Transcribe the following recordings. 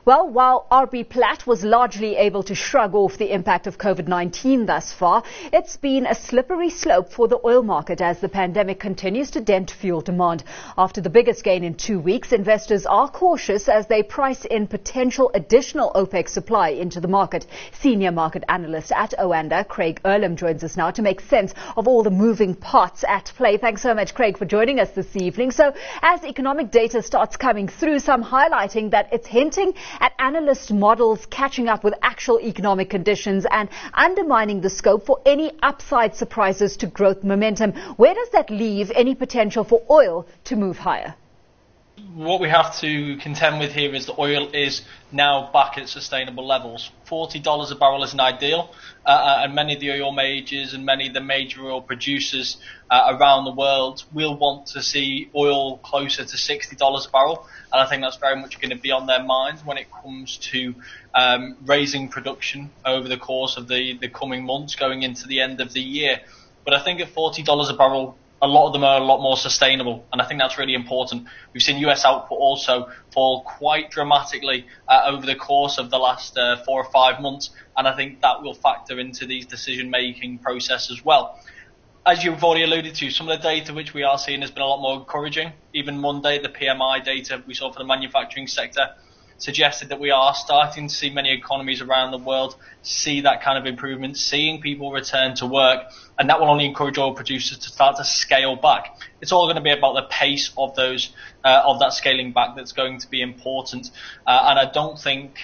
Well, while RB Platt was largely able to shrug off the impact of COVID-19 thus far, it's been a slippery slope for the oil market as the pandemic continues to dent fuel demand. After the biggest gain in 2 weeks, investors are cautious as they price in potential additional OPEC supply into the market. Senior market analyst at Oanda, Craig Earlham, joins us now to make sense of all the moving parts at play. Thanks so much, Craig, for joining us this evening. So as economic data starts coming through, some highlighting that it's hinting at analyst models catching up with actual economic conditions and undermining the scope for any upside surprises to growth momentum. Where does that leave any potential for oil to move higher? What we have to contend with here is that oil is now back at sustainable levels. $40 a barrel isn't ideal, and many of the oil majors and many of the major oil producers around the world will want to see oil closer to $60 a barrel, and I think that's very much going to be on their minds when it comes to raising production over the course of the coming months going into the end of the year. But I think at $40 a barrel, a lot of them are a lot more sustainable, and I think that's really important. We've seen US output also fall quite dramatically over the course of the last 4 or 5 months, and I think that will factor into these decision-making process as well. As you've already alluded to, some of the data which we are seeing has been a lot more encouraging. Even Monday, the PMI data we saw for the manufacturing sector suggested that we are starting to see many economies around the world see that kind of improvement, seeing people return to work, and that will only encourage oil producers to start to scale back. It's all going to be about the pace of those of that scaling back that's going to be important, and I don't think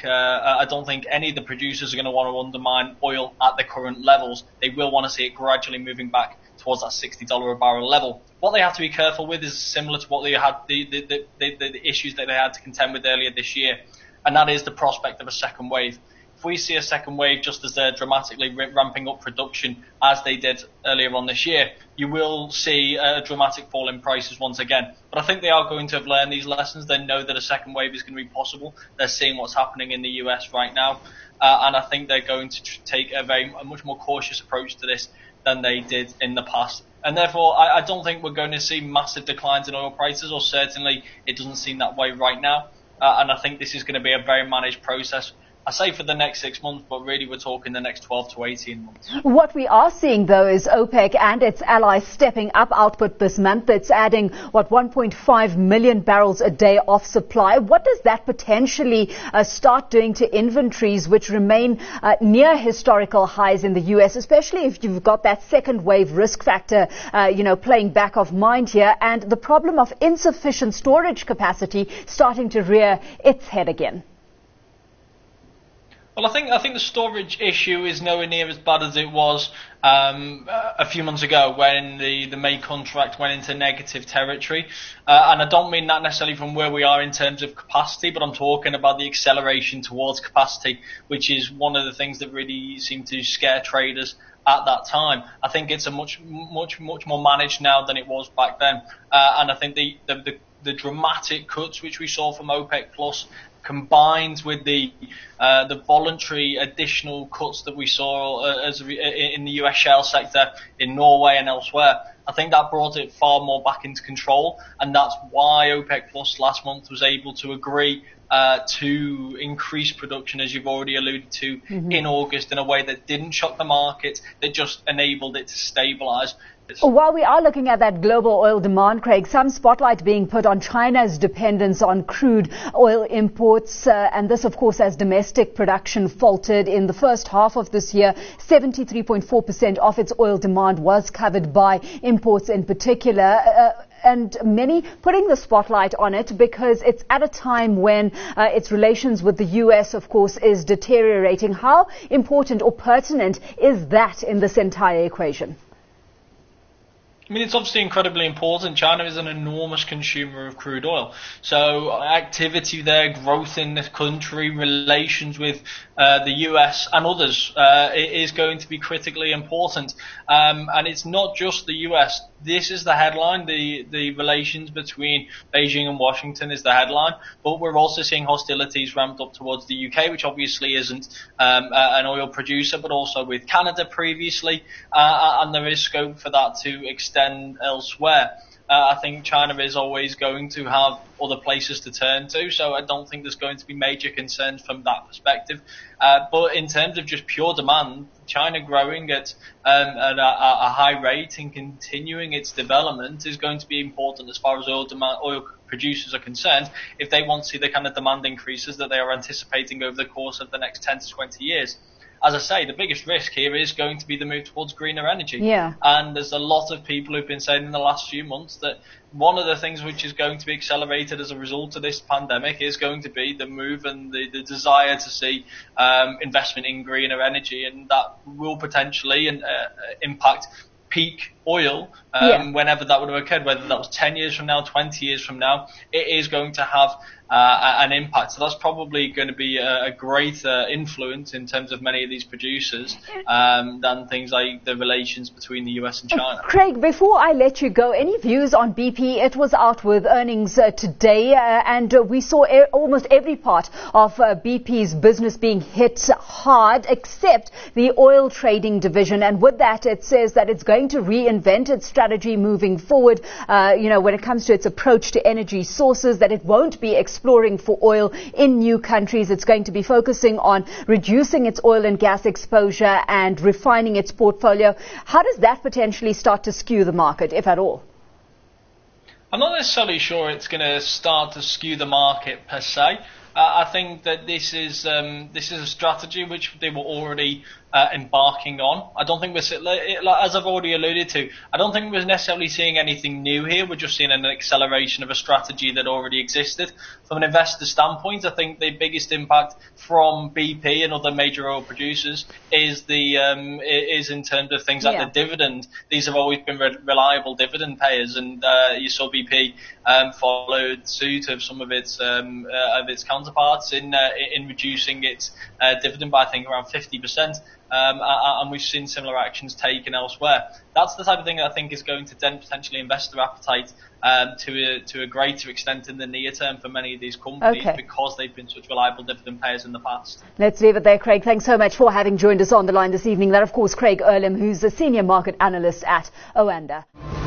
any of the producers are going to want to undermine oil at the current levels. They will want to see it gradually moving back towards that $60 a barrel level. What they have to be careful with is similar to what they had the issues that they had to contend with earlier this year, and that is the prospect of a second wave. If we see a second wave just as they're dramatically ramping up production as they did earlier on this year, you will see a dramatic fall in prices once again. But I think they are going to have learned these lessons. They know that a second wave is going to be possible. They're seeing what's happening in the US right now, and I think they're going to take a much more cautious approach to this than they did in the past. And therefore, I don't think we're going to see massive declines in oil prices, or certainly it doesn't seem that way right now. And I think this is going to be a very managed process. I say for the next 6 months, but really we're talking the next 12 to 18 months. What we are seeing, though, is OPEC and its allies stepping up output this month. It's adding, 1.5 million barrels a day off supply. What does that potentially start doing to inventories, which remain near historical highs in the U.S., especially if you've got that second wave risk factor, playing back of mind here, and the problem of insufficient storage capacity starting to rear its head again? Well, I think the storage issue is nowhere near as bad as it was a few months ago when the May contract went into negative territory. And I don't mean that necessarily from where we are in terms of capacity, but I'm talking about the acceleration towards capacity, which is one of the things that really seemed to scare traders at that time. I think it's a much more managed now than it was back then. And I think the dramatic cuts which we saw from OPEC Plus, combined with the voluntary additional cuts that we saw in the US shale sector in Norway and elsewhere, I think that brought it far more back into control, and that's why OPEC Plus last month was able to agree to increase production, as you've already alluded to, in August in a way that didn't shock the market, that just enabled it to stabilise. While we are looking at that global oil demand, Craig, some spotlight being put on China's dependence on crude oil imports, and this, of course, as domestic production faltered in the first half of this year. 73.4% of its oil demand was covered by imports in particular. And many putting the spotlight on it because it's at a time when its relations with the U.S., of course, is deteriorating. How important or pertinent is that in this entire equation? I mean, it's obviously incredibly important. China is an enormous consumer of crude oil. So activity there, growth in the country, relations with the US and others is going to be critically important. And it's not just the US. This is the headline. The relations between Beijing and Washington is the headline. But we're also seeing hostilities ramped up towards the UK, which obviously isn't an oil producer, but also with Canada previously. And there is scope for that to extend elsewhere. I think China is always going to have other places to turn to, so I don't think there's going to be major concerns from that perspective. But in terms of just pure demand, China growing at a high rate and continuing its development is going to be important as far as oil producers are concerned, if they want to see the kind of demand increases that they are anticipating over the course of the next 10 to 20 years. As I say, the biggest risk here is going to be the move towards greener energy. Yeah. And there's a lot of people who've been saying in the last few months that one of the things which is going to be accelerated as a result of this pandemic is going to be the move and the desire to see investment in greener energy, and that will potentially impact peak oil whenever that would have occurred, whether that was 10 years from now, 20 years from now. It is going to have an impact. So that's probably going to be a greater influence in terms of many of these producers than things like the relations between the US and China. Craig, before I let you go, any views on BP? It was out with earnings today, and we saw almost every part of BP's business being hit hard, except the oil trading division. And with that, it says that it's going to reinvent its strategy moving forward, when it comes to its approach to energy sources, that it won't be exploring for oil in new countries. It's going to be focusing on reducing its oil and gas exposure and refining its portfolio. How does that potentially start to skew the market, if at all? I'm not necessarily sure it's going to start to skew the market per se. I think that this is a strategy which they were already embarking on. I don't think as I've already alluded to, I don't think we're necessarily seeing anything new here. We're just seeing an acceleration of a strategy that already existed. From an investor standpoint, I think the biggest impact from BP and other major oil producers is in terms of things like the dividend. These have always been reliable dividend payers, and you saw BP followed suit of some of its counterparts in reducing its dividend by, I think, around 50%. And we've seen similar actions taken elsewhere. That's the type of thing that I think is going to dent potentially investor appetite to a greater extent in the near term for many of these companies, because they've been such reliable dividend payers in the past. Let's leave it there, Craig. Thanks so much for having joined us on the line this evening. That, of course, Craig Erlam, who's a senior market analyst at Oanda.